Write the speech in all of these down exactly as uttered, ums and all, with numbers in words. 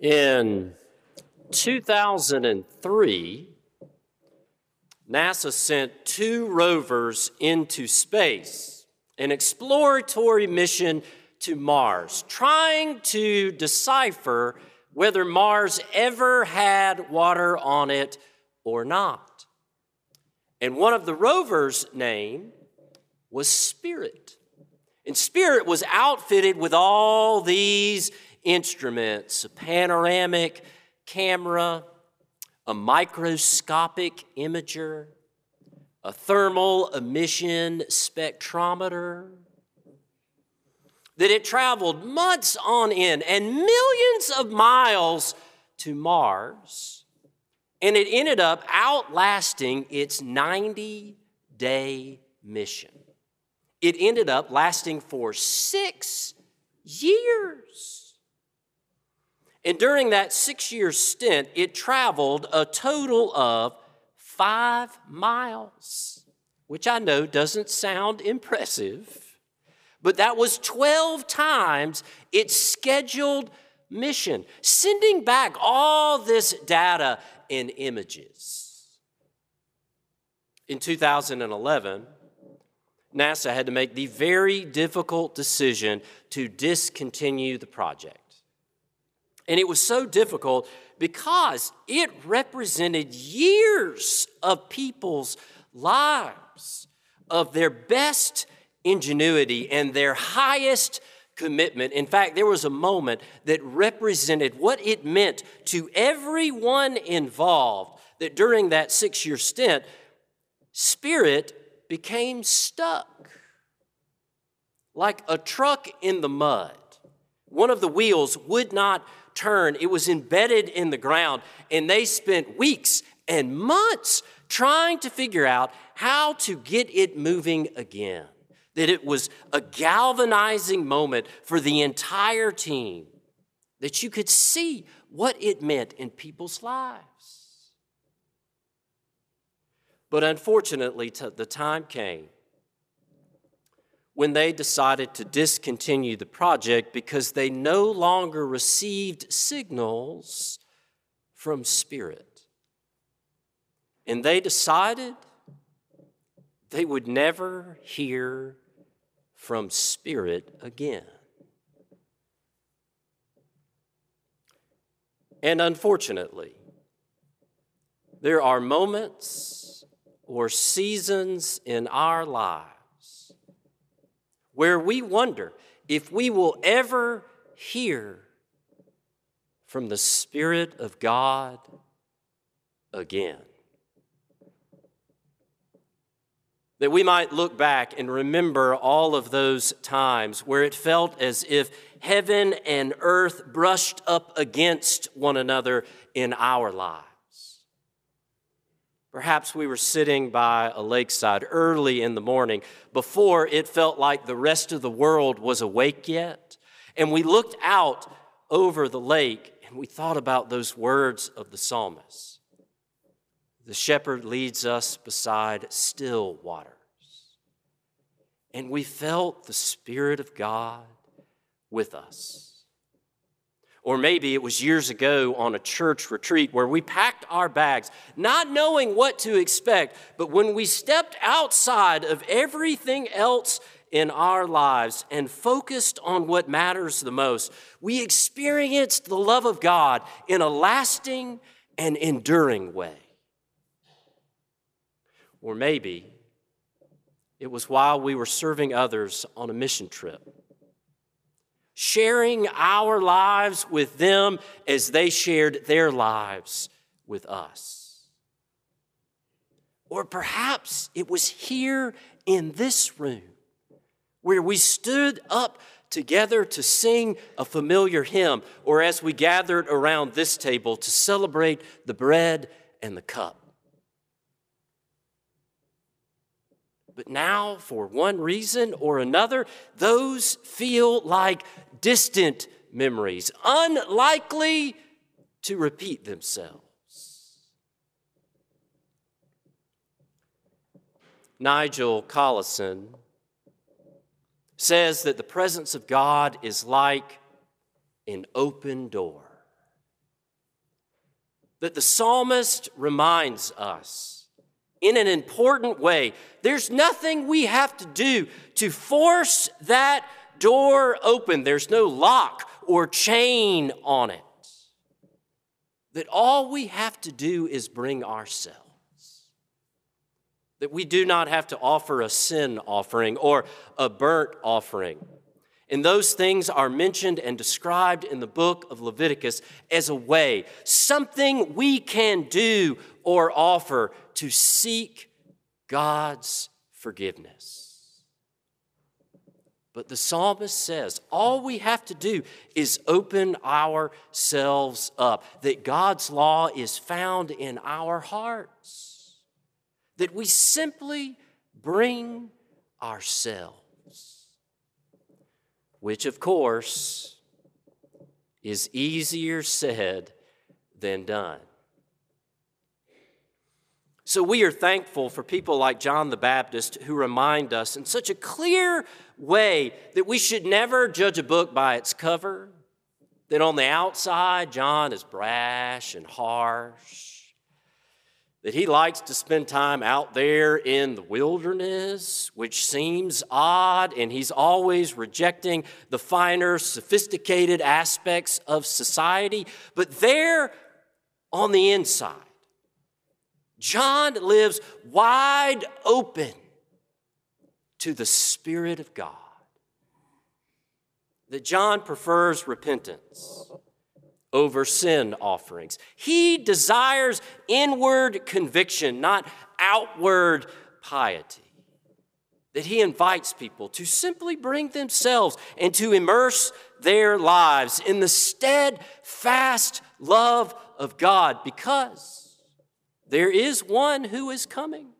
In two thousand three, NASA sent two rovers into space, an exploratory mission to Mars, trying to decipher whether Mars ever had water on it or not. And one of the rovers' name was Spirit. And Spirit was outfitted with all these instruments: a panoramic camera, a microscopic imager, a thermal emission spectrometer, that it traveled months on end and millions of miles to Mars, and it ended up outlasting its ninety-day mission. It ended up lasting for six years. And during that six-year stint, it traveled a total of five miles, which I know doesn't sound impressive, but that was twelve times its scheduled mission, sending back all this data and images. In two thousand eleven, NASA had to make the very difficult decision to discontinue the project. And it was so difficult because it represented years of people's lives, of their best ingenuity and their highest commitment. In fact, there was a moment that represented what it meant to everyone involved, that during that six-year stint, Spirit became stuck, like a truck in the mud. One of the wheels would not turn. It was embedded in the ground, and they spent weeks and months trying to figure out how to get it moving again. That it was a galvanizing moment for the entire team, that you could see what it meant in people's lives. But unfortunately, the time came when they decided to discontinue the project because they no longer received signals from Spirit. And they decided they would never hear from Spirit again. And unfortunately, there are moments or seasons in our lives where we wonder if we will ever hear from the Spirit of God again. That we might look back and remember all of those times where it felt as if heaven and earth brushed up against one another in our lives. Perhaps we were sitting by a lakeside early in the morning before it felt like the rest of the world was awake yet. And we looked out over the lake and we thought about those words of the psalmist. The shepherd leads us beside still waters. And we felt the Spirit of God with us. Or maybe it was years ago on a church retreat where we packed our bags, not knowing what to expect, but when we stepped outside of everything else in our lives and focused on what matters the most, we experienced the love of God in a lasting and enduring way. Or maybe it was while we were serving others on a mission trip, sharing our lives with them as they shared their lives with us. Or perhaps it was here in this room where we stood up together to sing a familiar hymn, or as we gathered around this table to celebrate the bread and the cup. But now, for one reason or another, those feel like distant memories, unlikely to repeat themselves. Nigel Collison says that the presence of God is like an open door. that the psalmist reminds us in an important way. There's nothing we have to do to force that door open. There's no lock or chain on it. That all we have to do is bring ourselves. That we do not have to offer a sin offering or a burnt offering. And those things are mentioned and described in the book of Leviticus as a way, something we can do or offer to seek God's forgiveness. But the psalmist says all we have to do is open ourselves up, that God's law is found in our hearts, that we simply bring ourselves. Which, of course, is easier said than done. So we are thankful for people like John the Baptist who remind us in such a clear way that we should never judge a book by its cover, that on the outside, John is brash and harsh, that he likes to spend time out there in the wilderness, which seems odd, and he's always rejecting the finer, sophisticated aspects of society. But there on the inside, John lives wide open to the Spirit of God. That John prefers repentance over sin offerings. He desires inward conviction, not outward piety. That he invites people to simply bring themselves and to immerse their lives in the steadfast love of God, because there is one who is coming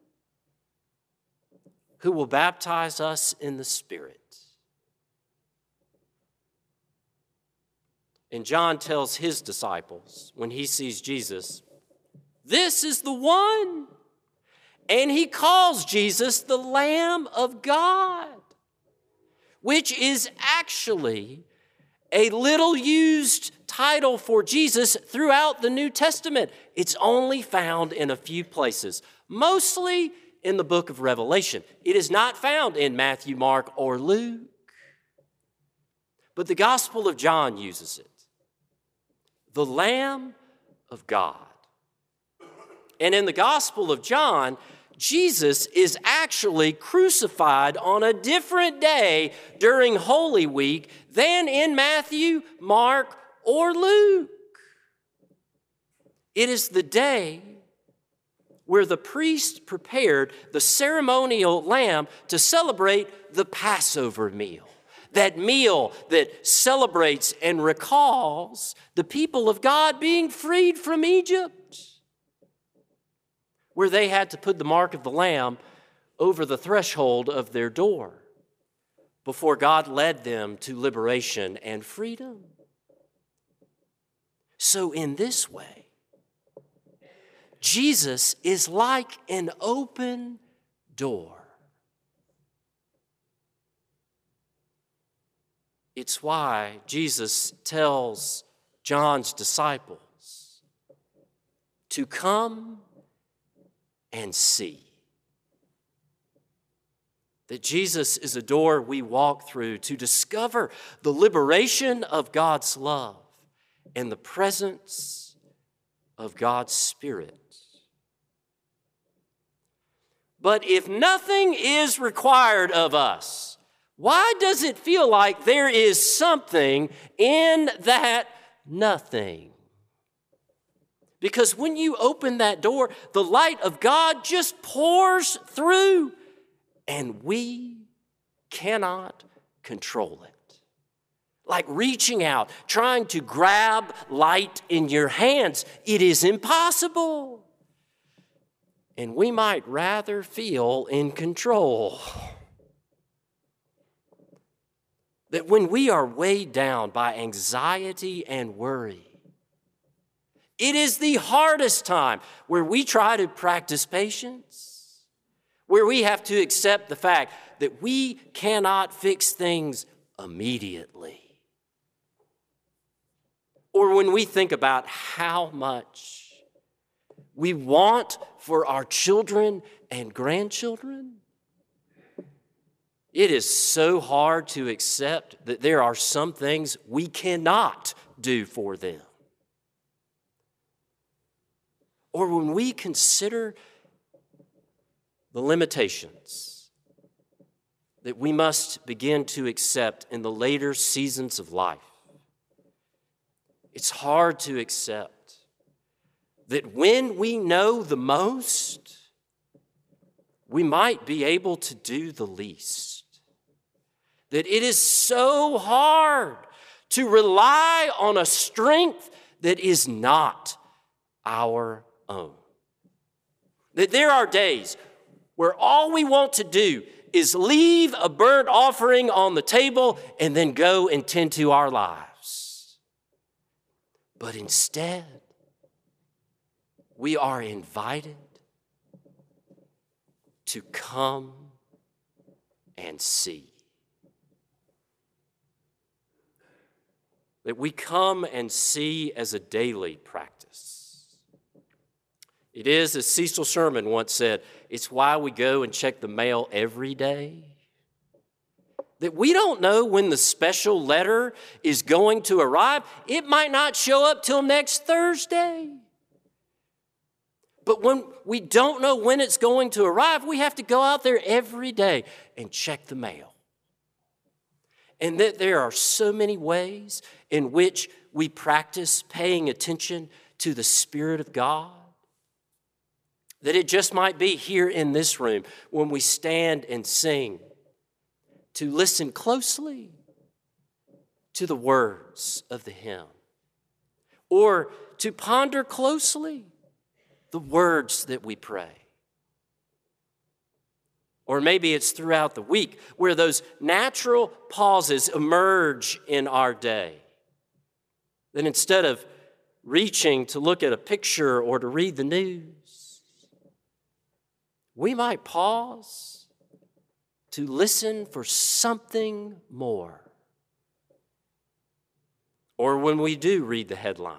who will baptize us in the Spirit. And John tells his disciples when he sees Jesus, this is the one. And he calls Jesus the Lamb of God, which is actually a little used title for Jesus throughout the New Testament. It's only found in a few places, mostly in the book of Revelation. It is not found in Matthew, Mark, or Luke. But the Gospel of John uses it. The Lamb of God. And in the Gospel of John, Jesus is actually crucified on a different day during Holy Week than in Matthew, Mark, or Luke. It is the day where the priest prepared the ceremonial lamb to celebrate the Passover meal. That meal that celebrates and recalls the people of God being freed from Egypt, where they had to put the mark of the Lamb over the threshold of their door before God led them to liberation and freedom. So in this way, Jesus is like an open door. It's why Jesus tells John's disciples to come and see. That Jesus is a door we walk through to discover the liberation of God's love and the presence of God's Spirit. But if nothing is required of us, why does it feel like there is something in that nothing? Because when you open that door, the light of God just pours through, and we cannot control it. Like reaching out, trying to grab light in your hands, it is impossible. And we might rather feel in control. That when we are weighed down by anxiety and worry, it is the hardest time where we try to practice patience, where we have to accept the fact that we cannot fix things immediately. Or when we think about how much we want for our children and grandchildren. It is so hard to accept that there are some things we cannot do for them. Or when we consider the limitations that we must begin to accept in the later seasons of life, it's hard to accept that when we know the most, we might be able to do the least. That it is so hard to rely on a strength that is not our own. That there are days where all we want to do is leave a burnt offering on the table and then go and tend to our lives. But instead, we are invited to come and see. That we come and see as a daily practice. It is, as Cecil Sherman once said, it's why we go and check the mail every day. That we don't know when the special letter is going to arrive. It might not show up till next Thursday. But when we don't know when it's going to arrive, we have to go out there every day and check the mail. And that there are so many ways in which we practice paying attention to the Spirit of God. That it just might be here in this room when we stand and sing, to listen closely to the words of the hymn, or to ponder closely the words that we pray. Or maybe it's throughout the week where those natural pauses emerge in our day. That instead of reaching to look at a picture or to read the news, we might pause to listen for something more. Or when we do read the headlines,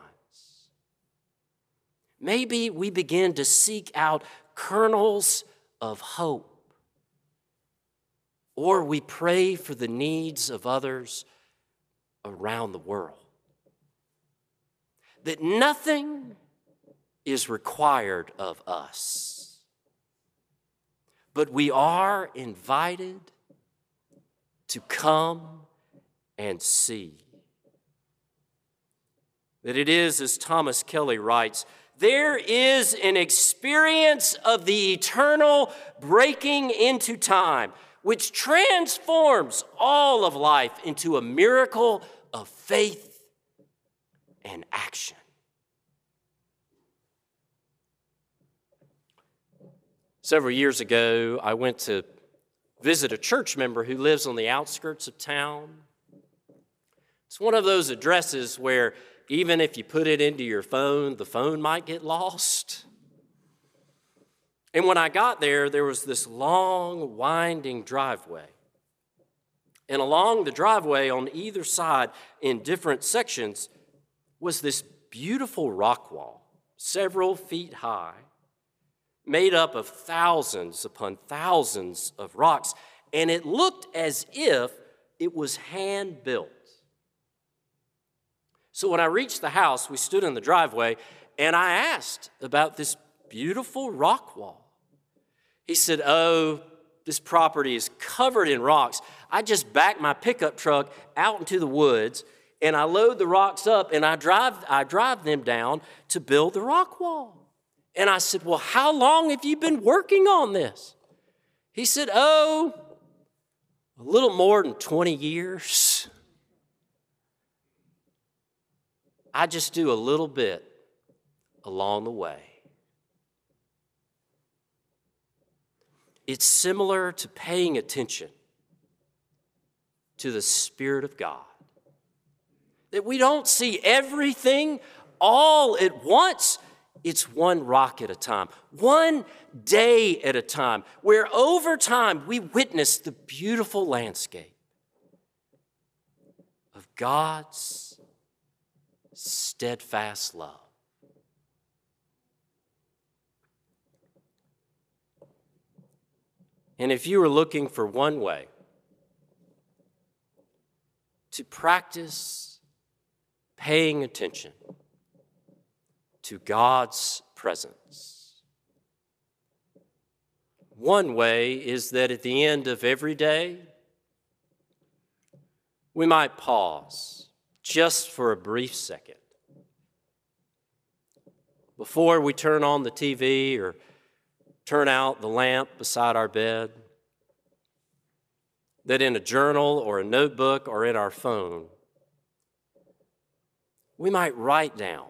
maybe we begin to seek out kernels of hope. Or we pray for the needs of others around the world. That nothing is required of us, but we are invited to come and see. That it is, as Thomas Kelly writes, there is an experience of the eternal breaking into time, which transforms all of life into a miracle of faith and action. Several years ago, I went to visit a church member who lives on the outskirts of town. It's one of those addresses where even if you put it into your phone, the phone might get lost. And when I got there, there was this long, winding driveway. And along the driveway on either side, in different sections, was this beautiful rock wall, several feet high, made up of thousands upon thousands of rocks. And it looked as if it was hand-built. So when I reached the house, we stood in the driveway, and I asked about this beautiful rock wall. He said, oh, this property is covered in rocks. I just back my pickup truck out into the woods, and I load the rocks up, and I drive, I drive them down to build the rock wall. And I said, well, how long have you been working on this? He said, oh, a little more than twenty years. I just do a little bit along the way. It's similar to paying attention to the Spirit of God. That we don't see everything all at once. It's one rock at a time, one day at a time, where over time we witness the beautiful landscape of God's steadfast love. And if you are looking for one way to practice paying attention to God's presence, one way is that at the end of every day, we might pause just for a brief second before we turn on the T V or turn out the lamp beside our bed, that in a journal or a notebook or in our phone, we might write down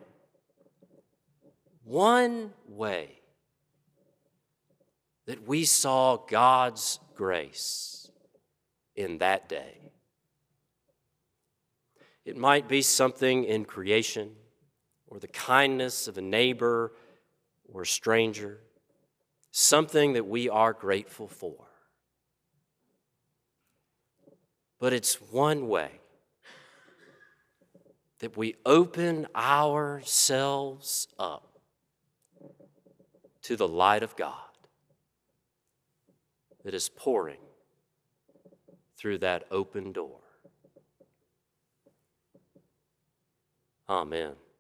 one way that we saw God's grace in that day. It might be something in creation, or the kindness of a neighbor or a stranger, something that we are grateful for. But it's one way that we open ourselves up to the light of God that is pouring through that open door. Amen.